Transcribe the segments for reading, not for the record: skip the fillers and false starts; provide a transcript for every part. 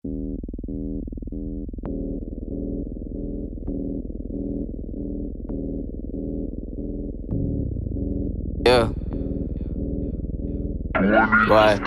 Yeah. Why?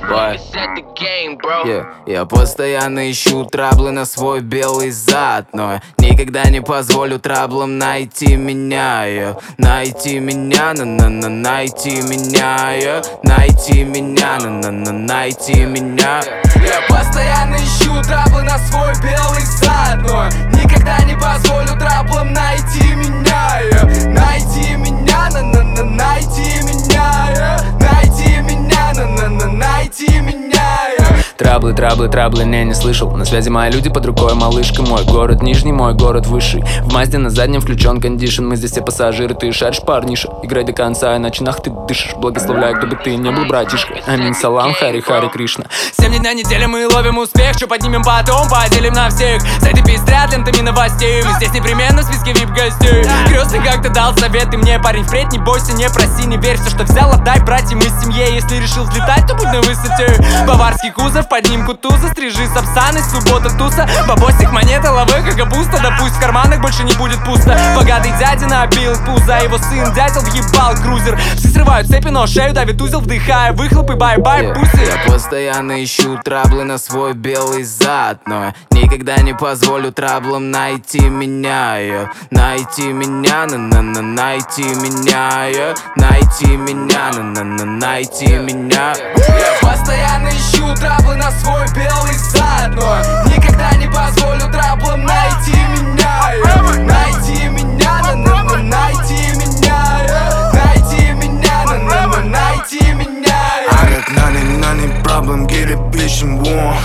Yeah. Я постоянно ищу траблы на свой белый зад, но никогда не позволю траблам найти меня, yeah. Найти меня, найти меня, yeah. Найти меня, найти меня. Я постоянно ищу траблы на свой белый зад, но никогда не позволю траблам найти меня, yeah. Найти меня, найти меня, yeah. Найти меня, найти меня, yeah. Траблы, не слышал. На связи мои люди, под рукой малышка. Мой город нижний, мой город высший. В Мазде на заднем включен кондишн. Мы здесь все пассажиры, ты шаришь, парниша. Играй до конца, иначе нах ты дышишь. Благословляю, кто бы ты не был, братишка. Аминь, салам, хари, хари, Кришна. 7 дней на неделе мы ловим успех. Что поднимем потом, поделим на всех. Сайты пестрят лентами новостей. Мы здесь непременно в списке вип-гостей. Крестный как-то дал совет, и мне, парень, впредь не бойся, не проси, не верь. Все, что взял, отдай, братьям из семье. Если решил взлетать, то будь на высоте. Баварский кузов, под ним кутуза. Стрижи сапсаны, суббота туса. Бабосик, монета, лавека, капуста. Да пусть в карманах больше не будет пусто. Богатый дядя набил пузо, его сын дятел въебал крузер. Все срывают цепи, но шею давит узел, вдыхая выхлопы, бай-бай, пуси. Я постоянно ищу траблы на свой белый зад, но никогда не позволю траблам найти меня, yeah. Найти меня, найти меня, yeah. Найти меня, найти меня. Я постоянно ищу траблы на свой белый зад, но никогда не позволю траблам найти меня, yeah. Найти меня, найти меня, yeah. Найти меня, найти меня, yeah. I got none problem, get it, bitch, and one.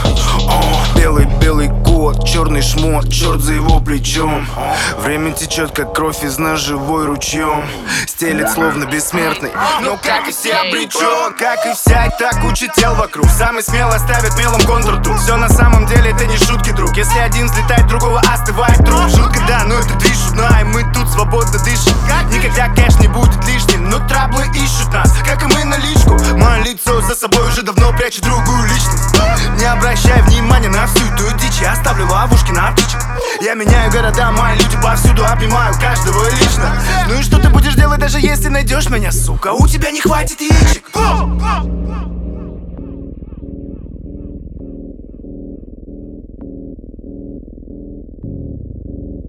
Белый кот, черный шмот, черт за его плечом. Время течет, как кровь из ножевой ручьем. Стелет словно бессмертный, но как и все обречен. Как и вся эта куча тел вокруг. Самый смело ставит мелом контур тут. Все на самом деле это не шутки, друг. Если один взлетает, другого остывает труп. Шутка, да, но это движ, и мы тут свободно дышим. Никогда кэш не будет лишним, но траблы ищут нас, как и мы наличку. Мое лицо за собой уже давно прячет другую личность. Не обращай внимания на всю эту дичь. Я оставлю ловушки на птичек. Я меняю города, мои люди повсюду. Обнимаю каждого лично. Ну и что ты будешь делать, даже если найдешь меня, сука? У тебя не хватит яичек.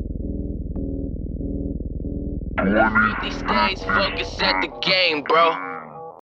These days, focus at the game, bro.